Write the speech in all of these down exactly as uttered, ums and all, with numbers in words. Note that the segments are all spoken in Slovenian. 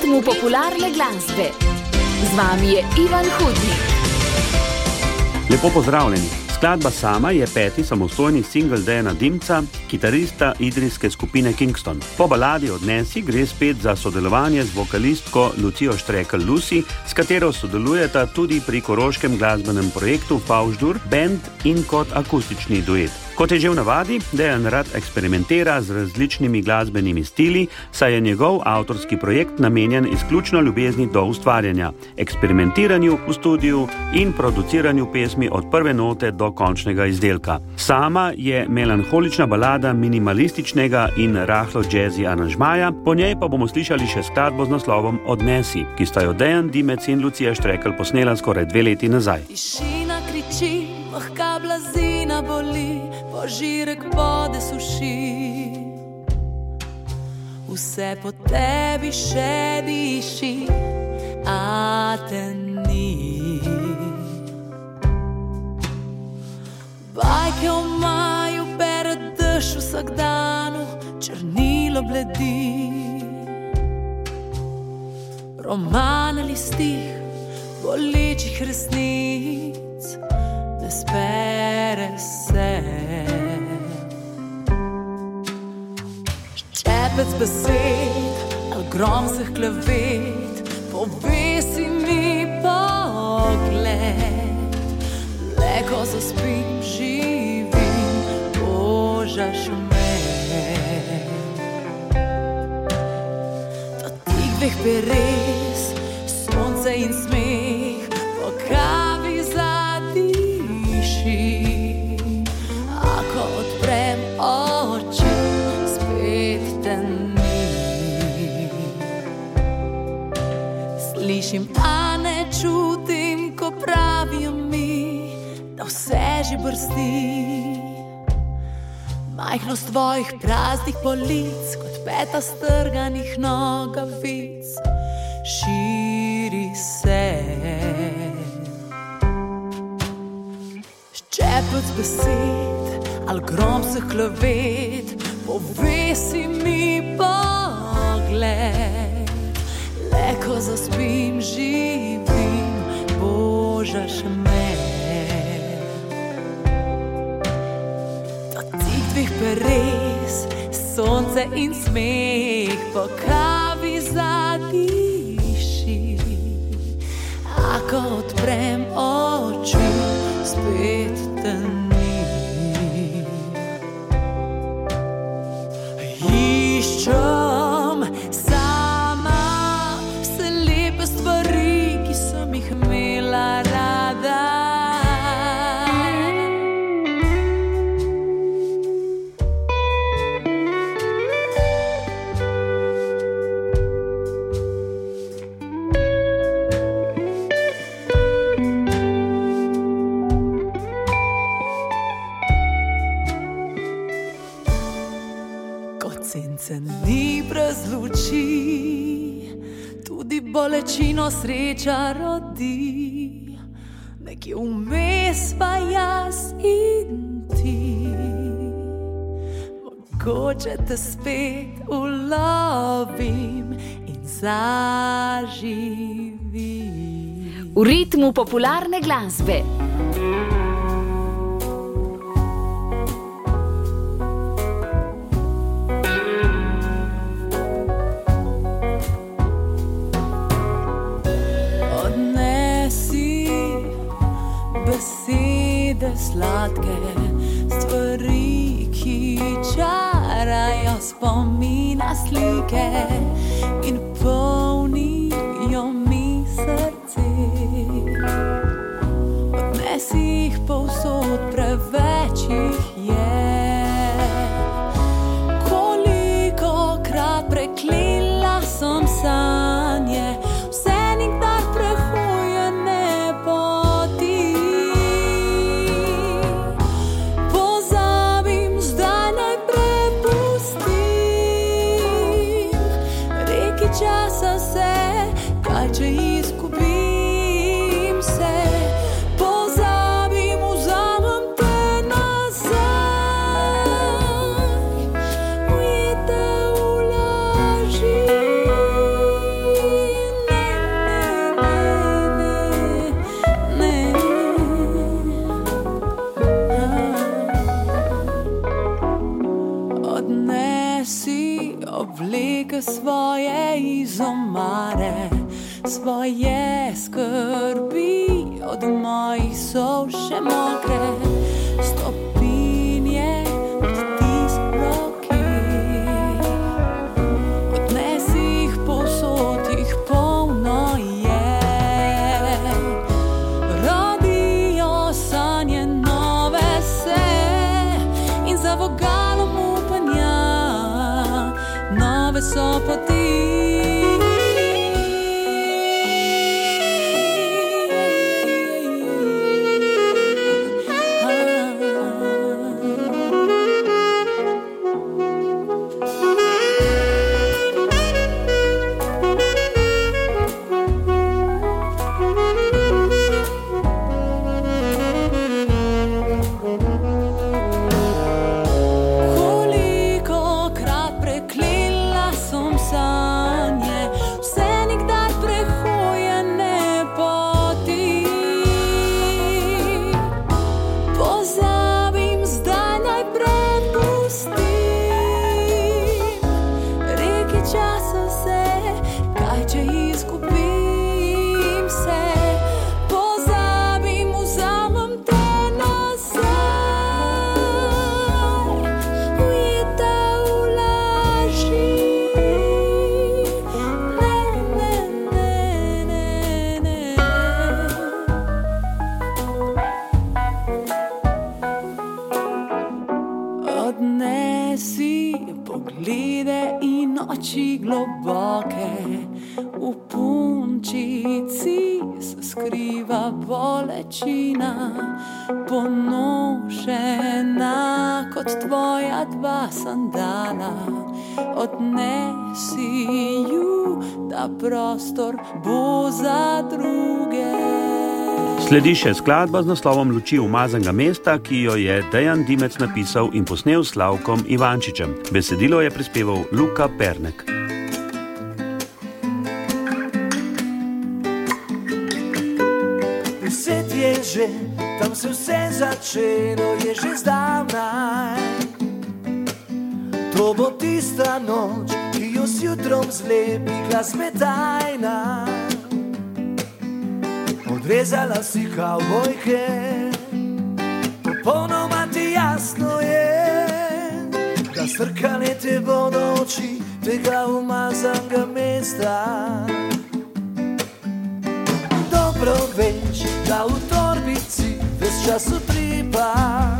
ritmu popularne glasbe. Z vami je Ivan Hudnik. Lepo pozdravljeni. Skladba Sama je peti samostojni singl Dejana Dimca, kitarista idrijske skupine Kingston. Po baladi Odnesi gre spet za sodelovanje z vokalistko Lucijo Štrekelj Lucy, s katero sodelujeta tudi pri koroškem glasbenem projektu Favždur band in kot akustični duet. Kot je že v navadi, Dejan rad eksperimentira z različnimi glasbenimi stili, saj je njegov avtorski projekt namenjen izključno ljubezni do ustvarjanja, eksperimentiranju v studiu in produciranju pesmi od prve note do končnega izdelka. Sama je melanholična balada minimalističnega in rahlo jazzy aranžmaja, po njej pa bomo slišali še skladbo z naslovom Odnesi, ki sta jo Dejan Dimec in Lucija Štrekelj posnela skoraj dve leti nazaj. Tišina kriči, lahka blazina boli, požirek vode suši. Vse po tebi še diši, a te ni. Bajke o maju bere dež vsak danu, črnilo bledi. Roman ali stih bolečih resnic ne spere se. Ščepec besed ali grom vseh klevet, povesi mi pogled. Le ko zaspim, živim, božaš me. Dotik dveh peres, sonce in smeh, po kavi zadiši. Ako odprem oči, spet te ni. Slišim, a ne čutim, ko pravijo mi, da vse že brsti. Majhnost tvojih praznih polic, kot peta strganih nogavic, širi se. Ščepec besed ali grom vseh klevet, povesi mi pogled. Le ko zaspim, živim, božaš me. Dotik dveh peres, sonce in smeh, po kavi zadiši. Ako odprem oči, spet te ni. Iščem sama vse lepe stvari, ki sem jih imela rada. Ni brez luči, tudi bolečino sreča rodi. Nekje vmes pa jaz in ti, mogoče te spet ulovim in zaživim. V ritmu popularne glasbe. Besede sladke, stvari, ki čarajo spomina slike in polnijo mi srce. Odnesi jih povsod, preveč jih je. Kolikokrat preklela sem sanje, vse nikdar prehojene poti. Pozabim, zdaj naj prepustim. Odnesi oblike svoje iz omare, svoje skrbi od mojih sol še mokre, stopinje od tist roki. Odnesi jih povsod, jih polno je. Rodijo sanje nove se in za vogalom upanja nove so poti. Odnesi poglede in oči globoke, v punčici se skriva bolečina, ponošena kot tvoja dva sandala. Odnesi ju, da prostor bo za druge. Sledi še skladba z naslovom Luči umazanega mesta, ki jo je Dejan Dimec napisal in posnel s Slavkom Ivančičem. Besedilo je prispeval Luka Pernek. Deset je že, tam se vse začelo, je že zdavnaj. To bo tista noč, ki jo s jutrom zlepila smetajna. Odrezala si kavbojke, popolnoma ti jasno je, da strkale te bodo oči tega umazanega mesta. Dobro veš, da v torbici ves čas utripa,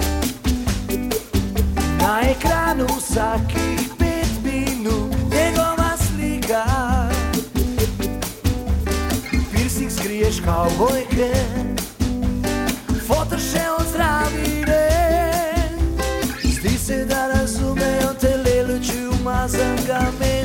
na ekranu vsakih pet minut njegova slika. Skriješ kavbojke, fotor še ozdravi ne. Zdi se, da razumejo tele luči umazanega mesta.